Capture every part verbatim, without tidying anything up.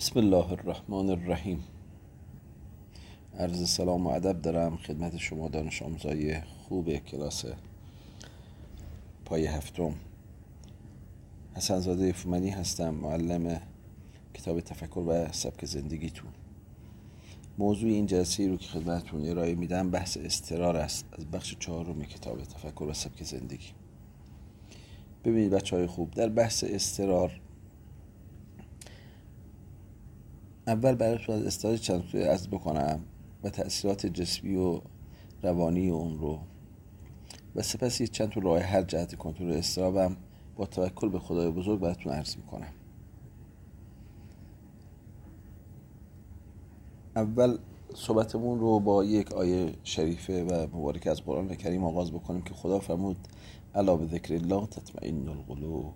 بسم الله الرحمن الرحیم. عرض سلام و ادب دارم خدمت شما دانش آموزای خوب کلاس پای هفتم. حسن زاده فومنی هستم، معلم کتاب تفکر و سبک زندگیتون. موضوع این جلسه رو که خدمتتون ارائه میدم بحث اضطرار است از بخش چهارم کتاب تفکر و سبک زندگی. ببینید بچه های خوب، در بحث اضطرار اول براتون از اضطرار چند تا عرض بکنم و تأثیرات جسمی و روانی اون رو، و سپس یه چند تا راه حل جهت کنترل اضطرابم با توکل به خدای بزرگ براتون عرض میکنم. اول صحبتمون رو با یک آیه شریفه و مبارکه از قرآن کریم آغاز بکنیم که خدا فرمود الا بذکر الله تطمئن القلوب.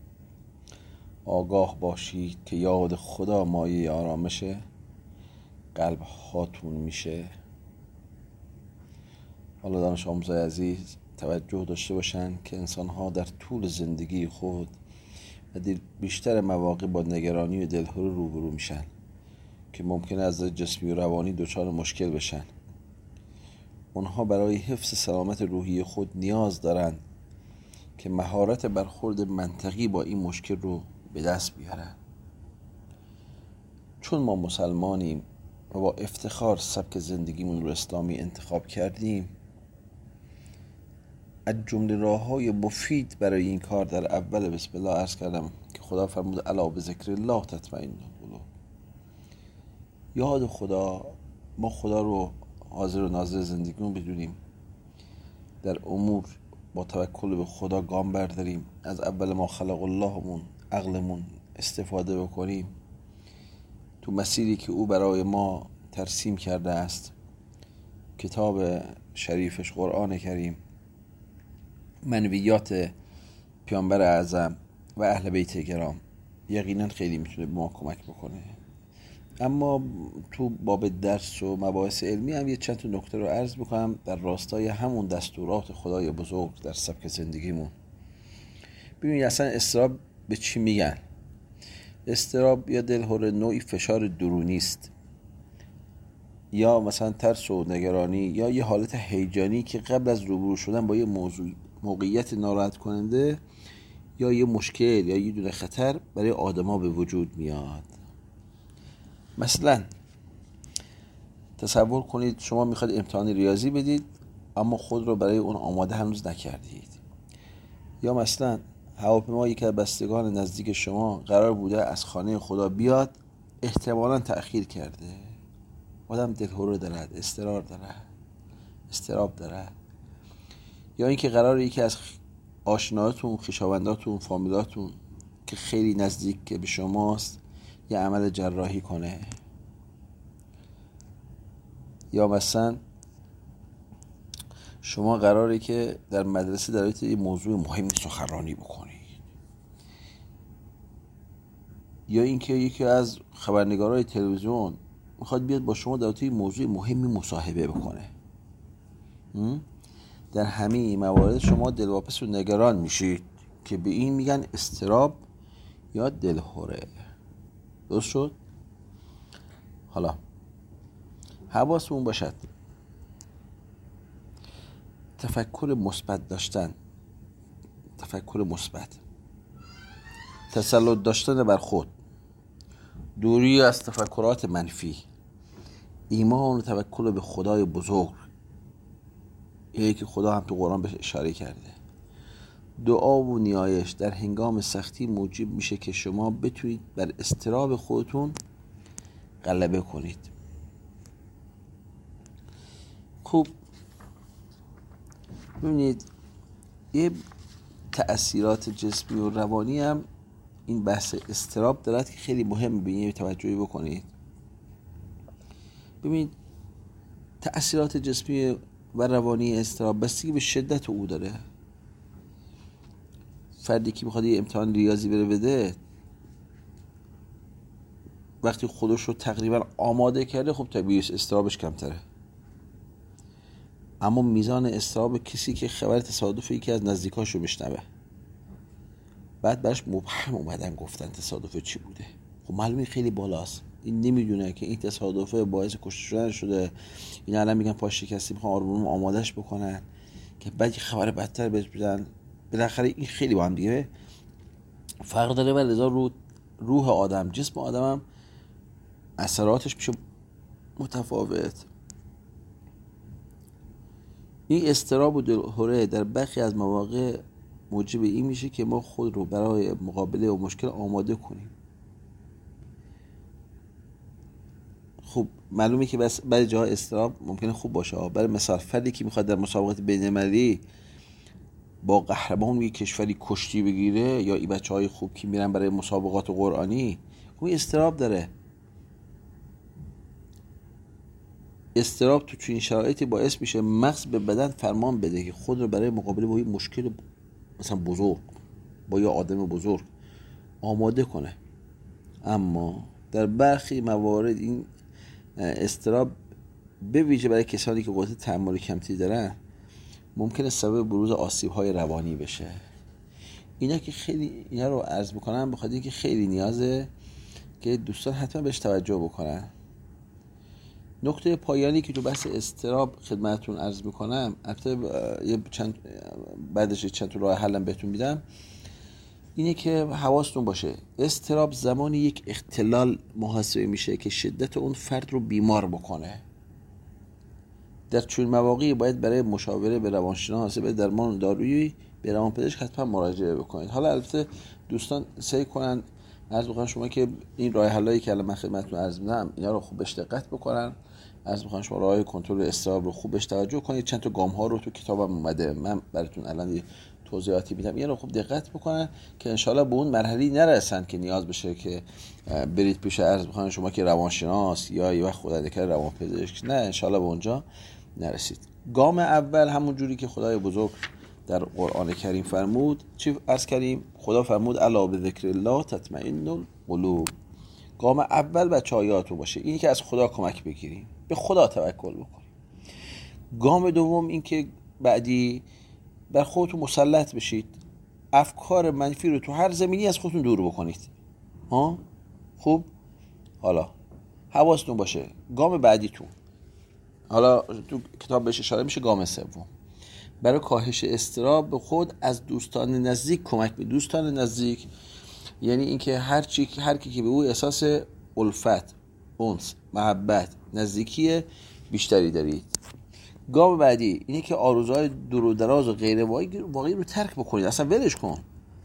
آگاه باشید که یاد خدا مایه آرامش قلب هاتون میشه. حالا دانش آموزای عزیز توجه داشته باشن که انسان ها در طول زندگی خود و بیشتر مواقع با نگرانی و دلهره روبرو میشن که ممکنه از جسمی و روانی دچار مشکل بشن. اونها برای حفظ سلامت روحی خود نیاز دارن که مهارت برخورد منطقی با این مشکل رو به دست بیارن. چون ما مسلمانیم و با افتخار سبک زندگیمون رو اسلامی انتخاب کردیم، از جمله راه‌های مفید برای این کار در اول بسم الله عرض کردم که خدا فرمود الا بذکر الله تطمئن القلوب. یاد خدا، ما خدا رو حاضر و ناظر زندگیمون بدونیم، در امور با توکل به خدا گام برداریم، از اول ما خلق اللهمون عقلمون استفاده بکنیم تو مسیری که او برای ما ترسیم کرده است، کتاب شریفش قرآن کریم، منویات پیامبر اعظم و اهل بیت کرام، یقینا خیلی میتونه به ما کمک بکنه. اما تو باب درس و مباحث علمی هم یه چند تا نکته رو عرض بکنم در راستای همون دستورات خدای بزرگ در سبک زندگیمون. ببینید اصلا اضطراب به چی میگن؟ اضطراب یا دلهره نوعی فشار درونی است، یا مثلا ترس و نگرانی، یا یه حالت هیجانی که قبل از روبرو شدن با یه موضوع موقعیت ناراحت کننده یا یه مشکل یا یه دونه خطر برای آدما به وجود میاد. مثلا تصور کنید شما میخواید امتحان ریاضی بدید اما خود رو برای اون آماده هنوز نکردید، یا مثلا هواپیما یک از بستگان نزدیک شما قرار بوده از خانه خدا بیاد، احتمالاً تأخیر کرده. آدم دلهره دارد، اضطرار دارد، اضطراب دارد. یا اینکه قراره یکی از آشنایاتون، خویشاونداتون، فامیلاتون که خیلی نزدیک به شماست یه عمل جراحی کنه. یا مثلا شما قراره که در مدرسه در مورد یه موضوع مهمی سخنرانی بکنید، یا اینکه یکی از خبرنگارای تلویزیون میخواد بیاد با شما در مورد موضوع مهمی مصاحبه بکنه. در همه این موارد شما دلواپس و نگران میشید که به این میگن اضطراب یا دلهره. درست شد؟ حالا حواسمون باشد تفکر مثبت داشتن، تفکر مثبت، تسلط داشتن بر خود، دوری از تفکرات منفی، ایمان و توکل به خدای بزرگ، یکی که خدا هم تو قرآن بهش اشاره کرده. دعا و نیایش در هنگام سختی موجب میشه که شما بتونید بر اضطراب خودتون غلبه کنید. خوب ببینید یه تأثیرات جسمی و روانی هم این بحث اضطراب دارد که خیلی مهمه به این توجهی بکنید. ببینید تأثیرات جسمی و روانی اضطراب بستگی به شدت او داره. فردی که میخواد یه امتحان ریاضی بره بده، وقتی خودش رو تقریبا آماده کرده، خب طبیعیه اضطرابش کمتره. اما میزان اضطراب کسی که خبر تصادف یکی از نزدیکاشو بشنوه، بعد براش مبهم اومدن گفتن تصادف چی بوده، خب معلومه خیلی بالاست. این نمیدونه که این تصادفه باعث کشته شدن شده. این الان میگن پاش شکسته، میخوان آروم آمادش بکنن که بعد یه خبر بدتر بهش بدن. بالاخره این خیلی با هم دیگه فرق داره و لذا رو روح آدم، جسم آدم هم اثراتش میشه متفاوت. این اضطراب و دلهره در برخی از مواقع موجب این میشه که ما خود رو برای مقابله و مشکل آماده کنیم. خب معلومه که بس برای جاها اضطراب ممکنه خوب باشه. برای مثال فردی که میخواد در مسابقات بین‌المللی با قهرمان یک کشوری کشتی بگیره، یا این بچهای خوب که میرن برای مسابقات قرآنی، خب اضطراب داره. اضطراب تو چنین شرایطی باعث میشه مغز به بدن فرمان بده که خود رو برای مقابله با این مشکل مثلا بزرگ با یه آدم بزرگ آماده کنه. اما در برخی موارد این اضطراب به ویژه برای کسانی که قدرت تحمل کمتری دارن ممکنه سبب بروز آسیب‌های روانی بشه. اینا که خیلی اینا رو عرض میکنم بخاطر اینکه خیلی نیازه که دوستان حتما بهش توجه بکنن. نکته پایانی که تو بحث اضطراب خدمتتون عرض میکنم، البته یه چند بعدش چند تا راه حلم بهتون میدم، اینه که حواستون باشه اضطراب زمانی یک اختلال محاسبه میشه که شدت اون فرد رو بیمار بکنه. در چون مواقعی باید برای مشاوره به روانشناس، به درمان دارویی، به روانپزشک حتما مراجعه بکنید. حالا البته دوستان سعی کنن عرض می‌کنم شما که این راه حلایی که الان من خدمتتون عرض می‌دم اینا رو خوب بهش دقت بکنن. عرض می‌کنم شما راه کنترل اضطراب رو خوب بهش توجه کنید. چند تا گام ها رو تو کتابم اومده، من براتون الان توضیحاتی میدم، اینا رو خوب دقت بکنن که انشالله به اون مرحله نرسن که نیاز بشه که برید پیش عرض می‌کنم شما که روانشناس یا یه وقت خدادکر روانپزشک. نه، انشالله به اونجا نرسید. گام اول همون جوری که خدای بزرگ در قرآن کریم فرمود، چی عرض کردیم؟ خدا فرمود الا بذکر الله تطمئن القلوب. گام اول بچه‌ها یادتون باشه اینی که از خدا کمک بگیریم، به خدا توکل بکنیم. گام دوم این که بعدی بر خودتون مسلط بشید، افکار منفی رو تو هر زمینی از خودتون دور بکنید. ها خوب، حالا حواستون باشه گام بعدیتون، حالا تو کتاب بهش اشاره میشه، گام سوم برای کاهش اضطراب به خود از دوستان نزدیک کمک به دوستان نزدیک، یعنی اینکه هر چی هر کی که به او احساس الفت، انس، محبت، نزدیکی بیشتری دارید. گام بعدی اینه که آرزوهای دور و دراز و غیر واقعی رو ترک بکنید، اصلا ولش کن.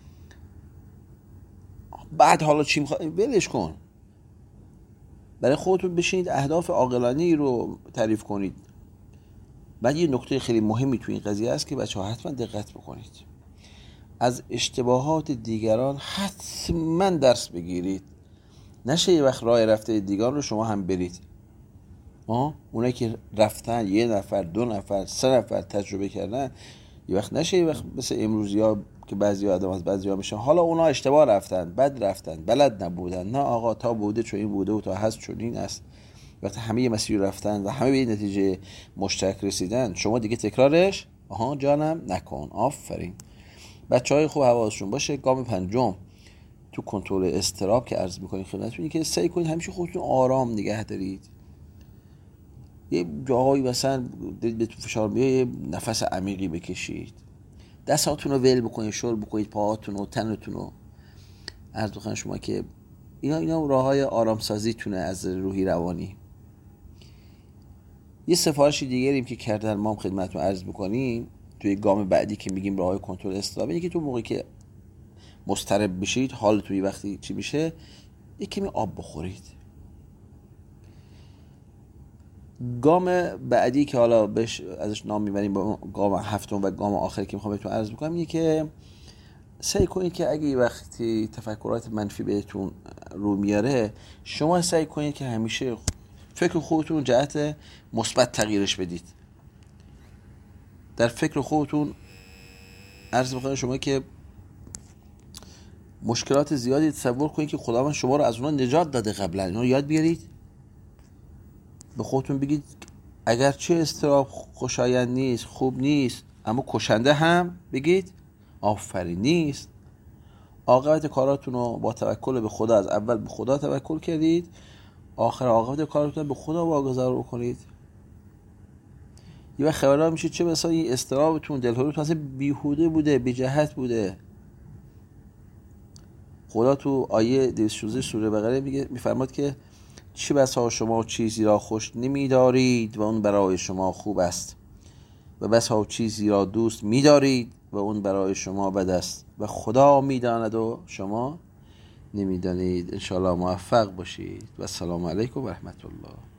بعد حالا چی میخواد ولش کن، برای خودتون بشینید اهداف عاقلانه‌ای رو تعریف کنید. بعد یه نکته خیلی مهمی تو این قضیه است که بچه‌ها حتما دقت بکنید، از اشتباهات دیگران حتما درس بگیرید. نشه یه وقت راه رفته دیگران رو شما هم برید. آه اونایی که رفتن یه نفر، دو نفر، سه نفر تجربه کردن، یه وقت نشه یه وقت مثل امروزیا که بعضی آدم از بعضیا میشن حالا اونا اشتباه رفتن، بد رفتن، بلد نبودن. نه آقا، تا بوده چون این بوده و تا هست چون این است. وقتی همه یه مسیر رفتن و همه به این نتیجه مشترک رسیدن، شما دیگه تکرارش آها جانم نکن. آفرین. بچهای خوب حواسشون باشه. گام پنجم تو کنترل اضطراب که عرض میکنید خدمتتون، که سعی کنید همیشه خودتون آرام نگه دارید. یه جاهایی مثلا دارید به تو فشار میاد، یه نفس عمیقی بکشید، دستاتون رو ول بکنید، شل بکنید پاهاتون و تنتون رو. عرض بکنم شما که اینا اینا راههای آرام سازی تونه از روحی روانی. یه سفارش دیگریم که کردن ما هم خدمتتون عرض میکنیم توی گام بعدی که میگیم راههای کنترل اضطراب، اینه که تو موقعی که مضطرب بشید، حالتون وقتی چی میشه، یک کمی آب بخورید. گام بعدی که حالا بهش ازش نام میبریم با گام هفتم و گام آخری که میخوام بهتون عرض بکنم، اینه که سعی کنید که اگه وقتی تفکرات منفی بهتون رو میاره، شما سعی کنید که همیشه فکر خودتون جهت مثبت تغییرش بدید. در فکر خودتون عرض میکنم شما که مشکلات زیادی تصور کنید که خداوند شما رو از اونها نجات داده قبلا. اینا رو یاد بیارید، به خودتون بگید اگرچه اضطراب خوشایند نیست، خوب نیست، اما کشنده هم بگید آفرین نیست. عاقبت کاراتون رو با توکل به خدا، از اول به خدا توکل کردید، آخر عاقبت کاراتون به خدا واگذار بکنید. یه وقت خبرها میشه چه بسا این استرابتون، دلهوریتون اصلا بیهوده بوده، بی جهت بوده. خدا تو آیه دویست و شانزده سوره بقره میگه، میفرماد که چه بسا شما چیزی را خوش نمیدارید و اون برای شما خوب است، و بسا چیزی را دوست میدارید و اون برای شما بد است و خدا میداند و شما نمیدانید. انشاءالله موفق باشید و السلام علیکم و رحمت الله.